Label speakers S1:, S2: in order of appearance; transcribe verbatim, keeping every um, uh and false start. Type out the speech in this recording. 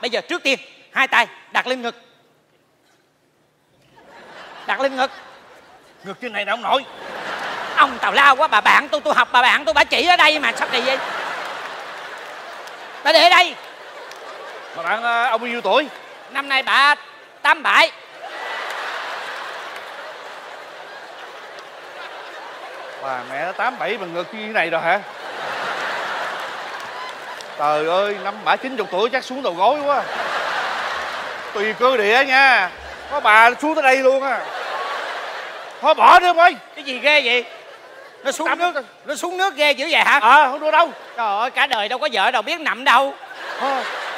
S1: Bây giờ trước tiên hai tay đặt lên ngực. Đặt lên ngực.
S2: Ngực trên này đâu ông nội.
S1: Ông tào lao quá, bà bạn tôi tôi học bà bạn tôi bà chỉ ở đây mà sao kỳ vậy? Bà để ở đây.
S2: Mà bạn ông bao nhiêu tuổi?
S1: Năm nay bà tám bảy.
S2: Bà mẹ nó tám bảy bằng ngực như thế này rồi hả? Trời ơi, năm bả chín chục tuổi chắc xuống đầu gối quá. Tùy cơ địa nha. Có bà xuống tới đây luôn á. Thôi bỏ đi ông ơi.
S1: Cái gì ghê vậy? Nó xuống
S2: Tắm
S1: nước
S2: rồi.
S1: Nó xuống nước ghê dữ vậy hả?
S2: Ờ à, không đưa đâu.
S1: Trời ơi, cả đời đâu có vợ đâu biết nằm đâu.
S2: Thôi